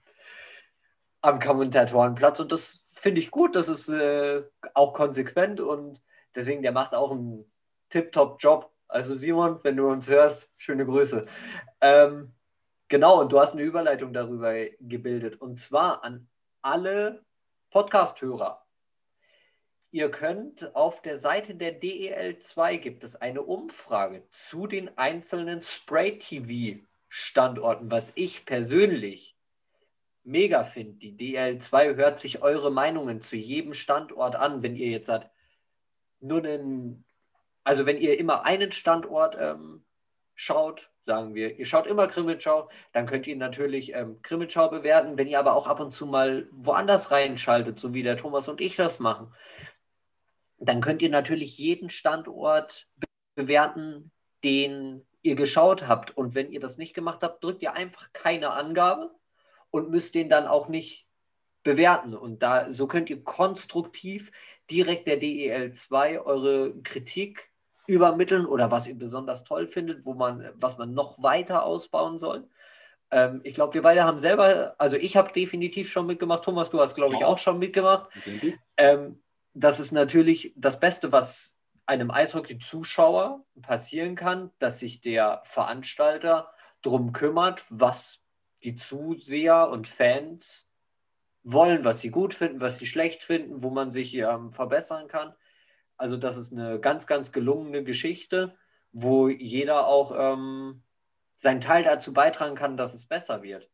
am Kommentatorenplatz. Und das finde ich gut, das ist äh, auch konsequent und deswegen, der macht auch einen Tip-Top-Job. Also Simon, wenn du uns hörst, schöne Grüße. Ähm, Genau, und du hast eine Überleitung darüber gebildet. Und zwar an alle Podcast-Hörer. Ihr könnt auf der Seite der D E L zwei gibt es eine Umfrage zu den einzelnen Spray-T V-Standorten, was ich persönlich mega finde. Die D E L zwei hört sich eure Meinungen zu jedem Standort an, wenn ihr jetzt sagt, nur einen, also wenn ihr immer einen Standort ähm, schaut, sagen wir, ihr schaut immer Krimitschau, dann könnt ihr natürlich ähm, Krimitschau bewerten. Wenn ihr aber auch ab und zu mal woanders reinschaltet, so wie der Thomas und ich das machen, dann könnt ihr natürlich jeden Standort bewerten, den ihr geschaut habt. Und wenn ihr das nicht gemacht habt, drückt ihr einfach keine Angabe und müsst den dann auch nicht bewerten. Und da so könnt ihr konstruktiv direkt der D E L zwei eure Kritik übermitteln oder was ihr besonders toll findet, wo man, was man noch weiter ausbauen soll. Ähm, ich glaube, wir beide haben selber, also ich habe definitiv schon mitgemacht, Thomas, du hast, glaube ich, Ja, auch schon mitgemacht. definitiv. Ähm, das ist natürlich das Beste, was einem Eishockey-Zuschauer passieren kann, dass sich der Veranstalter darum kümmert, was die Zuseher und Fans wollen, was sie gut finden, was sie schlecht finden, wo man sich ähm, verbessern kann. Also das ist eine ganz, ganz gelungene Geschichte, wo jeder auch ähm, seinen Teil dazu beitragen kann, dass es besser wird.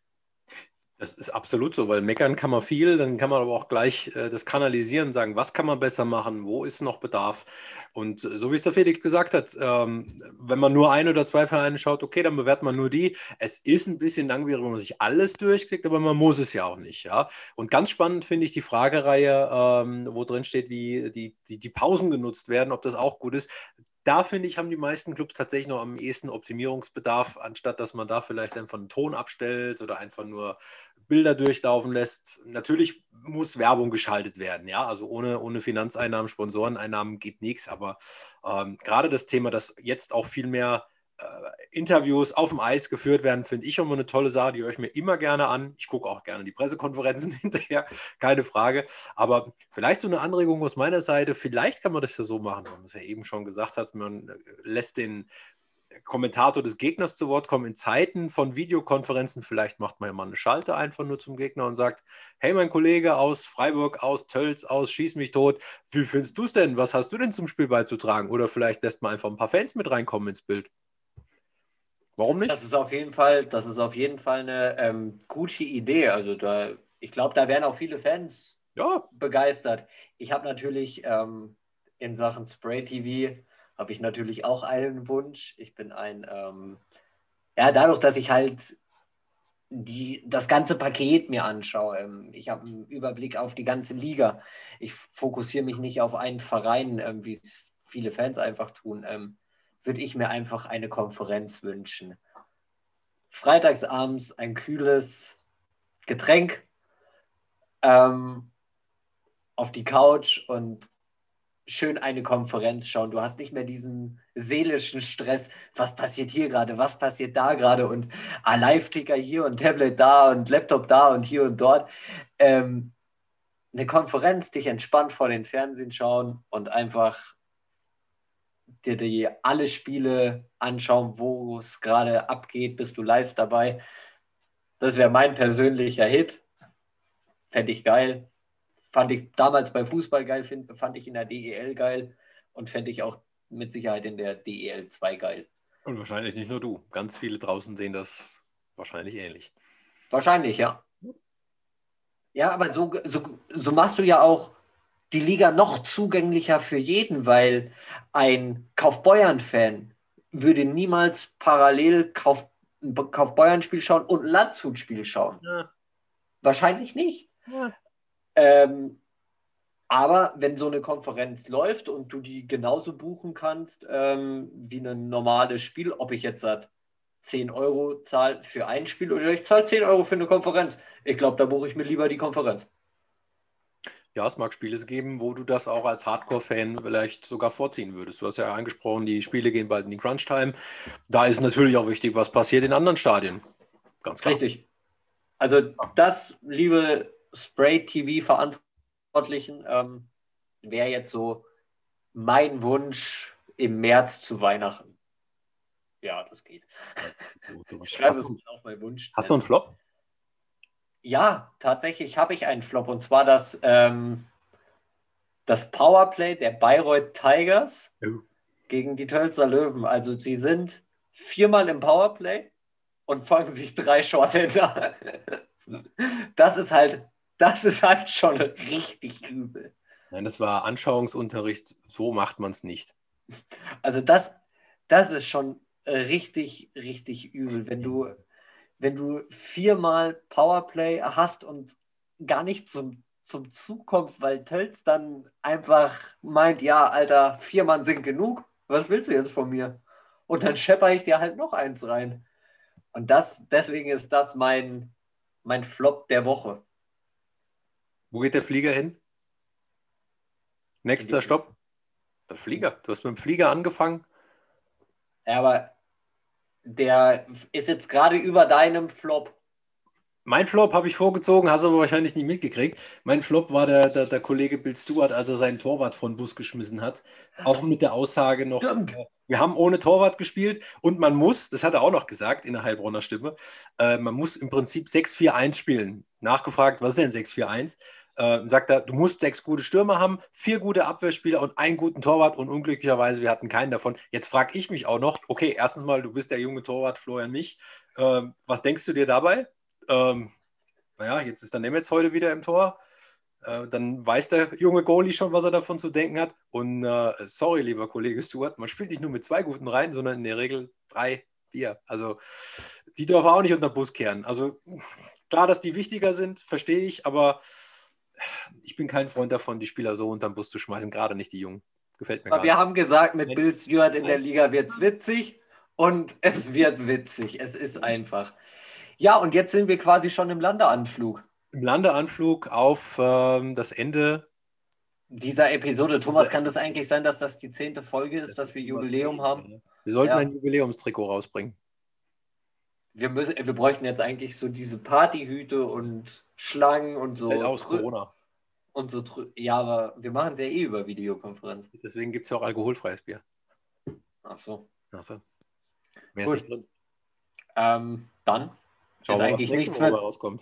Das ist absolut so, weil meckern kann man viel, dann kann man aber auch gleich äh, das kanalisieren, sagen, was kann man besser machen, wo ist noch Bedarf. Und äh, so wie es der Felix gesagt hat, ähm, wenn man nur ein oder zwei Vereine schaut, okay, dann bewertet man nur die. Es ist ein bisschen langwierig, wenn man sich alles durchklickt, aber man muss es ja auch nicht. Ja? Und ganz spannend finde ich die Fragereihe, ähm, wo drin steht, wie die, die, die Pausen genutzt werden, ob das auch gut ist. Da finde ich, haben die meisten Clubs tatsächlich noch am ehesten Optimierungsbedarf, anstatt dass man da vielleicht einfach einen Ton abstellt oder einfach nur Bilder durchlaufen lässt. Natürlich muss Werbung geschaltet werden, ja, also ohne, ohne Finanzeinnahmen, Sponsoreneinnahmen geht nichts, aber ähm, gerade das Thema, dass jetzt auch viel mehr äh, Interviews auf dem Eis geführt werden, finde ich immer eine tolle Sache, die höre ich mir immer gerne an. Ich gucke auch gerne die Pressekonferenzen hinterher, keine Frage, aber vielleicht so eine Anregung aus meiner Seite, vielleicht kann man das ja so machen, wie man es ja eben schon gesagt hat, man lässt den Kommentator des Gegners zu Wort kommen in Zeiten von Videokonferenzen. Vielleicht macht man ja mal eine Schalte einfach nur zum Gegner und sagt, hey, mein Kollege aus Freiburg, aus Tölz, aus Schieß mich tot, wie findest du es denn? Was hast du denn zum Spiel beizutragen? Oder vielleicht lässt man einfach ein paar Fans mit reinkommen ins Bild. Warum nicht? Das ist auf jeden Fall, das ist auf jeden Fall eine ähm, gute Idee. Also da, ich glaube, da wären auch viele Fans Ja, begeistert. Ich habe natürlich ähm, in Sachen Spray-T V habe ich natürlich auch einen Wunsch. Ich bin ein, ähm, ja, dadurch, dass ich halt die, das ganze Paket mir anschaue. Ähm, ich habe einen Überblick auf die ganze Liga. Ich fokussiere mich nicht auf einen Verein, ähm, wie es viele Fans einfach tun. Ähm, würde ich mir einfach eine Konferenz wünschen. Freitagsabends ein kühles Getränk ähm, auf die Couch und schön eine Konferenz schauen. Du hast nicht mehr diesen seelischen Stress. Was passiert hier gerade? Was passiert da gerade? Und ah, Live-Ticker hier und Tablet da und Laptop da und hier und dort. Ähm, eine Konferenz, dich entspannt vor den Fernsehen schauen und einfach dir die, alle Spiele anschauen, wo es gerade abgeht, bist du live dabei. Das wäre mein persönlicher Hit. Fände ich geil. Fand ich damals bei Fußball geil, find, fand ich in der D E L geil und fände ich auch mit Sicherheit in der D E L zwei geil. und wahrscheinlich nicht nur du. Ganz viele draußen sehen das wahrscheinlich ähnlich. Wahrscheinlich, ja. Ja, aber so, so, so machst du ja auch die Liga noch zugänglicher für jeden, weil ein Kaufbeuern-Fan würde niemals parallel Kauf, ein Kaufbeuern-Spiel schauen und ein Landshut-Spiel schauen. Ja. Wahrscheinlich nicht. Ja. Ähm, aber wenn so eine Konferenz läuft und du die genauso buchen kannst ähm, wie ein normales Spiel, ob ich jetzt sage, zehn Euro zahle für ein Spiel oder ich zahle zehn Euro für eine Konferenz, ich glaube, da buche ich mir lieber die Konferenz. Ja, es mag Spiele geben, wo du das auch als Hardcore-Fan vielleicht sogar vorziehen würdest. Du hast ja angesprochen, die Spiele gehen bald in die Crunch-Time. Da ist natürlich auch wichtig, was passiert in anderen Stadien. Ganz klar. Richtig. Also das, liebe Spray-T V-Verantwortlichen, ähm, wäre jetzt so mein Wunsch im März zu Weihnachten. Ja, das geht. Du, du, Ich schreibe hast, es du, mir auf mein Wunsch. hast du einen Flop? Ja, tatsächlich habe ich einen Flop. Und zwar das, ähm, das Powerplay der Bayreuth Tigers Oh. gegen die Tölzer Löwen. Also sie sind viermal im Powerplay und fangen sich drei Shorthänder. Das ist halt, das ist halt schon richtig übel. Nein, das war Anschauungsunterricht. So macht man es nicht. Also das, das ist schon richtig, richtig übel, wenn du, wenn du viermal Powerplay hast und gar nicht zum, zum Zug kommst, weil Tölz dann einfach meint, ja, Alter, vier Mann sind genug. Was willst du jetzt von mir? Und dann schepper ich dir halt noch eins rein. Und das, deswegen ist das mein, mein Flop der Woche. Wo geht der Flieger hin? Nächster Stopp? Der Flieger. Du hast mit dem Flieger angefangen. Ja, aber der ist jetzt gerade über deinem Flop. Mein Flop habe ich vorgezogen, hast du aber wahrscheinlich nicht mitgekriegt. Mein Flop war der, der, der Kollege Bill Stewart, als er seinen Torwart von den Bus geschmissen hat. Auch mit der Aussage noch, Stimmt. äh, wir haben ohne Torwart gespielt und man muss, das hat er auch noch gesagt in der Heilbronner Stimme, äh, man muss im Prinzip sechs vier eins spielen. Nachgefragt, was ist denn sechs vier eins? Äh, sagt er, du musst sechs gute Stürmer haben, vier gute Abwehrspieler und einen guten Torwart und unglücklicherweise, wir hatten keinen davon. Jetzt frage ich mich auch noch, okay, erstens mal, du bist der junge Torwart, Florian Mich. Äh, was denkst du dir dabei? Ähm, naja, jetzt ist der Nemetz heute wieder im Tor. Äh, dann weiß der junge Goalie schon, was er davon zu denken hat. Und äh, sorry, lieber Kollege Stuart, man spielt nicht nur mit zwei guten Reihen, sondern in der Regel drei, vier. Also die dürfen auch nicht unter den Bus kehren. Also klar, dass die wichtiger sind, verstehe ich, aber ich bin kein Freund davon, die Spieler so unter den Bus zu schmeißen, gerade nicht die Jungen. Gefällt mir Aber gar wir nicht. haben gesagt, mit Nein. Bill Stewart in der Nein. Liga wird es witzig und es wird witzig. Es ist einfach. Ja, und jetzt sind wir quasi schon im Landeanflug Im Landeanflug auf ähm, das Ende dieser Episode. Thomas, kann das eigentlich sein, dass das die zehnte Folge ist, dass wir Nummer Jubiläum zehn, haben? ja. Wir sollten Ja. ein Jubiläumstrikot rausbringen. Wir, müssen, wir bräuchten jetzt eigentlich so diese Partyhüte und Schlangen und Fällt so. aus, Trü- Corona. und so. Trü- Ja, aber wir machen es ja eh über Videokonferenz. Deswegen gibt es ja auch alkoholfreies Bier. Ach so. Achso. Mehr ist Gut. nicht drin. Ähm, dann Schauen ist wir mal, was eigentlich nächste nichts Woche mehr. rauskommt.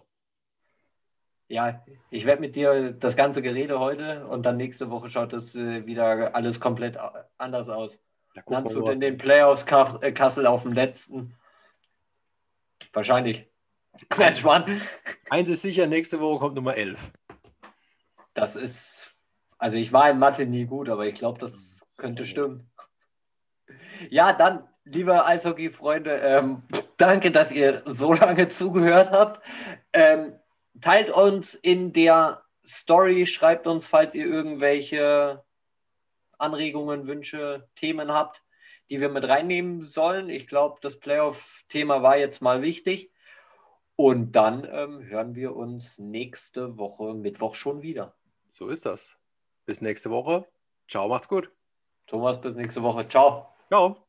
Ja, ich werde mit dir das ganze Gerede heute und dann nächste Woche schaut das äh, wieder alles komplett a- anders aus. Da gucken wir Landshut mal, in was den Playoffs, Ka äh, Kassel auf dem letzten. Wahrscheinlich. Nein, Schmarrn. Eins ist sicher, nächste Woche kommt Nummer elf. Das ist, also ich war in Mathe nie gut, aber ich glaube, das könnte stimmen. Ja, dann, liebe Eishockey-Freunde, ähm, danke, dass ihr so lange zugehört habt. Ähm, teilt uns in der Story, schreibt uns, falls ihr irgendwelche Anregungen, Wünsche, Themen habt, die wir mit reinnehmen sollen. Ich glaube, das Playoff-Thema war jetzt mal wichtig. Und dann ähm, hören wir uns nächste Woche Mittwoch schon wieder. So ist das. Bis nächste Woche. Ciao, macht's gut. Thomas, bis nächste Woche. Ciao. Ciao.